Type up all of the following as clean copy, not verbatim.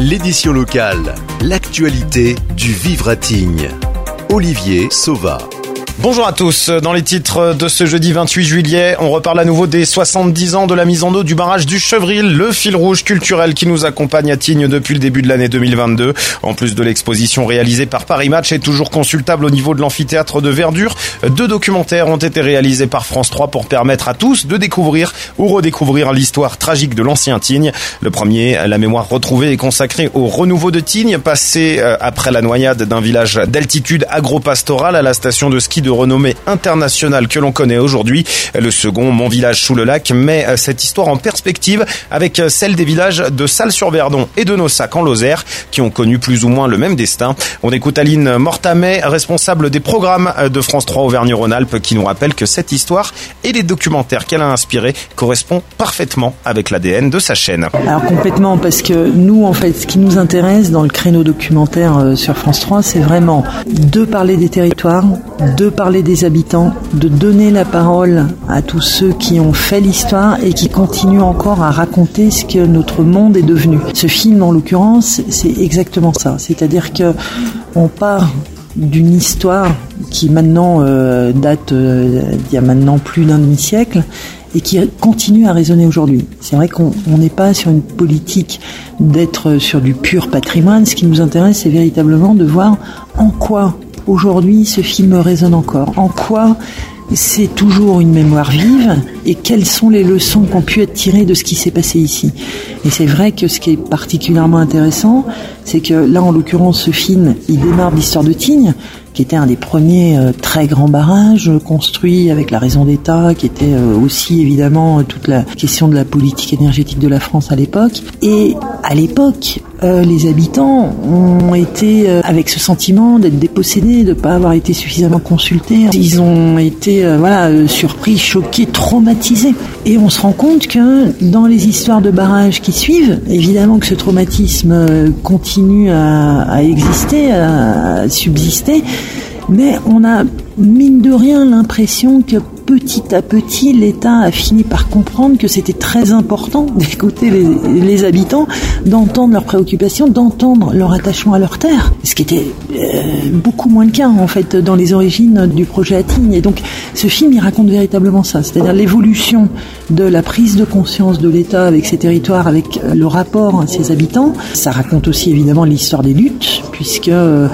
L'édition locale, l'actualité du vivre à Tignes. Olivier Sauva. Bonjour à tous. Dans les titres de ce jeudi 28 juillet, on reparle à nouveau des 70 ans de la mise en eau du barrage du Chevril, le fil rouge culturel qui nous accompagne à Tignes depuis le début de l'année 2022. En plus de l'exposition réalisée par Paris Match et toujours consultable au niveau de l'amphithéâtre de Verdure, 2 documentaires ont été réalisés par France 3 pour permettre à tous de découvrir ou redécouvrir l'histoire tragique de l'ancien Tignes. Le premier, La mémoire retrouvée, est consacré au renouveau de Tignes, passé après la noyade d'un village d'altitude agro-pastoral à la station de ski de renommée internationale que l'on connaît aujourd'hui. Le second, Mon village sous le lac, met cette histoire en perspective avec celle des villages de Salles-sur-Verdon et de Nossac en Lozère qui ont connu plus ou moins le même destin. On écoute Aline Mortamet, responsable des programmes de France 3 Auvergne-Rhône-Alpes, qui nous rappelle que cette histoire et les documentaires qu'elle a inspirés correspondent parfaitement avec l'ADN de sa chaîne. Alors complètement, parce que nous, en fait, ce qui nous intéresse dans le créneau documentaire sur France 3, c'est vraiment de parler des territoires, de parler des habitants, de donner la parole à tous ceux qui ont fait l'histoire et qui continuent encore à raconter ce que notre monde est devenu. Ce film, en l'occurrence, c'est exactement ça. C'est-à-dire que on part d'une histoire qui maintenant date d'il y a maintenant plus d'un demi-siècle et qui continue à résonner aujourd'hui. C'est vrai qu'on n'est pas sur une politique d'être sur du pur patrimoine. Ce qui nous intéresse, c'est véritablement de voir en quoi aujourd'hui ce film résonne encore, en quoi c'est toujours une mémoire vive et quelles sont les leçons qui ont pu être tirées de ce qui s'est passé ici. Et c'est vrai que ce qui est particulièrement intéressant, c'est que là, en l'occurrence, ce film, il démarre l'histoire de Tignes, qui était un des premiers très grands barrages construits avec la raison d'État, qui était aussi évidemment toute la question de la politique énergétique de la France à l'époque. Et à l'époque, les habitants ont été avec ce sentiment d'être dépossédés, de ne pas avoir été suffisamment consultés. Ils ont été surpris, choqués, traumatisés. Et on se rend compte que dans les histoires de barrages qui suivent, évidemment que ce traumatisme continue à exister, à subsister, mais on a mine de rien l'impression que petit à petit, l'État a fini par comprendre que c'était très important d'écouter les habitants, d'entendre leurs préoccupations, d'entendre leur attachement à leur terre, ce qui était beaucoup moins le cas en fait dans les origines du projet à Tignes. Et donc ce film, il raconte véritablement ça, c'est-à-dire l'évolution de la prise de conscience de l'État avec ses territoires, avec le rapport à ses habitants. Ça raconte aussi évidemment l'histoire des luttes, puisque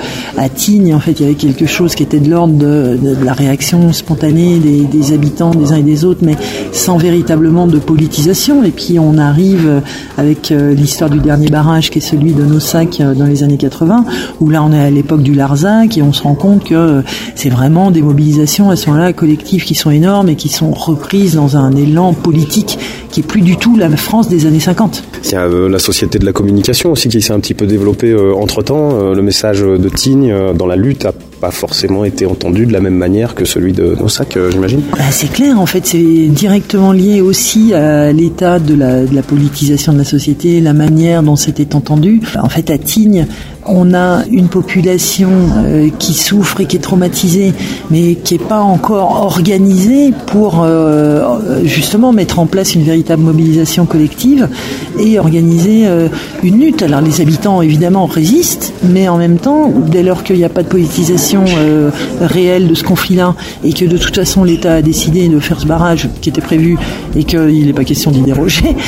à Tignes, en fait, il y avait quelque chose qui était de l'ordre de la réaction spontanée des habitants des uns et des autres, mais sans véritablement de politisation. Et puis on arrive avec l'histoire du dernier barrage qui est celui de Nossac dans les années 80, où là on est à l'époque du Larzac et on se rend compte que c'est vraiment des mobilisations à ce moment-là collectives qui sont énormes et qui sont reprises dans un élan politique qui est plus du tout la France des années 50. Il y a la société de la communication aussi qui s'est un petit peu développée entre-temps. Le message de Tignes dans la lutte a pas forcément été entendu de la même manière que celui de Nossac, j'imagine. C'est clair, en fait, c'est directement lié aussi à l'état de la politisation de la société, la manière dont c'était entendu. En fait, à Tignes, on a une population qui souffre et qui est traumatisée, mais qui n'est pas encore organisée pour justement mettre en place une véritable mobilisation collective et organiser une lutte. Alors les habitants, évidemment, résistent, mais en même temps, dès lors qu'il n'y a pas de politisation réelle de ce conflit-là et que de toute façon l'État a décidé de faire ce barrage qui était prévu et qu'il n'est pas question d'y déroger,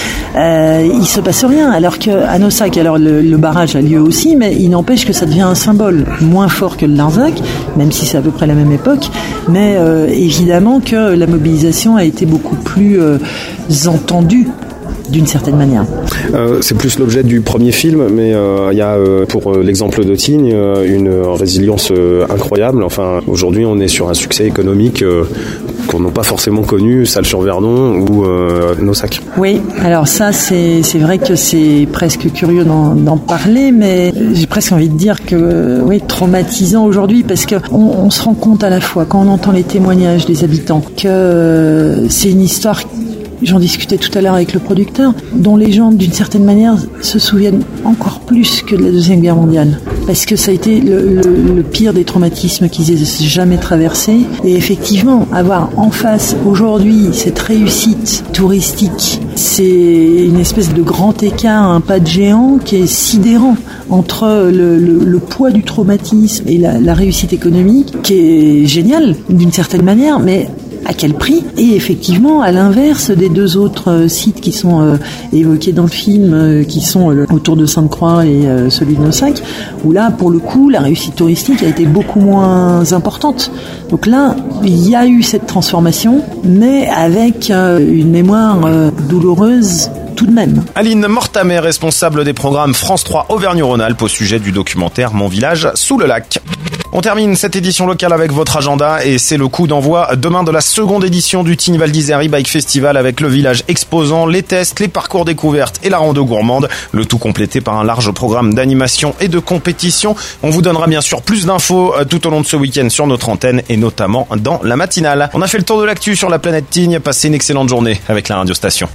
il se passe rien. Alors qu'à Nossac, alors le barrage a lieu aussi, mais il n'empêche que ça devient un symbole moins fort que le Larzac, même si c'est à peu près la même époque, mais évidemment que la mobilisation a été beaucoup plus entendue d'une certaine manière. C'est plus l'objet du premier film, mais il y a pour l'exemple de Tignes une résilience incroyable. Enfin, aujourd'hui, on est sur un succès économique qu'on n'a pas forcément connu, Salles-sur-Verdon ou Nossac. Oui, alors ça, c'est vrai que c'est presque curieux d'en parler, mais j'ai presque envie de dire que oui, traumatisant aujourd'hui, parce que on se rend compte à la fois quand on entend les témoignages des habitants que c'est une histoire j'en discutais tout à l'heure avec le producteur, dont les gens, d'une certaine manière, se souviennent encore plus que de la Deuxième Guerre mondiale. Parce que ça a été le pire des traumatismes qu'ils aient jamais traversés. Et effectivement, avoir en face, aujourd'hui, cette réussite touristique, c'est une espèce de grand écart, un pas de géant qui est sidérant entre le poids du traumatisme et la réussite économique, qui est géniale, d'une certaine manière, mais à quel prix? Et effectivement, à l'inverse des deux autres sites qui sont évoqués dans le film, qui sont autour de Sainte-Croix et celui de Nossac, où là, pour le coup, la réussite touristique a été beaucoup moins importante. Donc là, il y a eu cette transformation, mais avec une mémoire douloureuse tout de même. Aline Mortamer, responsable des programmes France 3 Auvergne-Rhône-Alpes au sujet du documentaire Mon village sous le lac. On termine cette édition locale avec votre agenda et c'est le coup d'envoi demain de la seconde édition du Tignes Val d'Isère e-Bike Festival avec le village exposant, les tests, les parcours découvertes et la rando gourmande. Le tout complété par un large programme d'animation et de compétition. On vous donnera bien sûr plus d'infos tout au long de ce week-end sur notre antenne et notamment dans la matinale. On a fait le tour de l'actu sur la planète Tignes. Passez une excellente journée avec la radio station.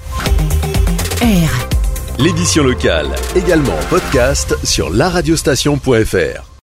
L'édition locale, également en podcast sur laradiostation.fr.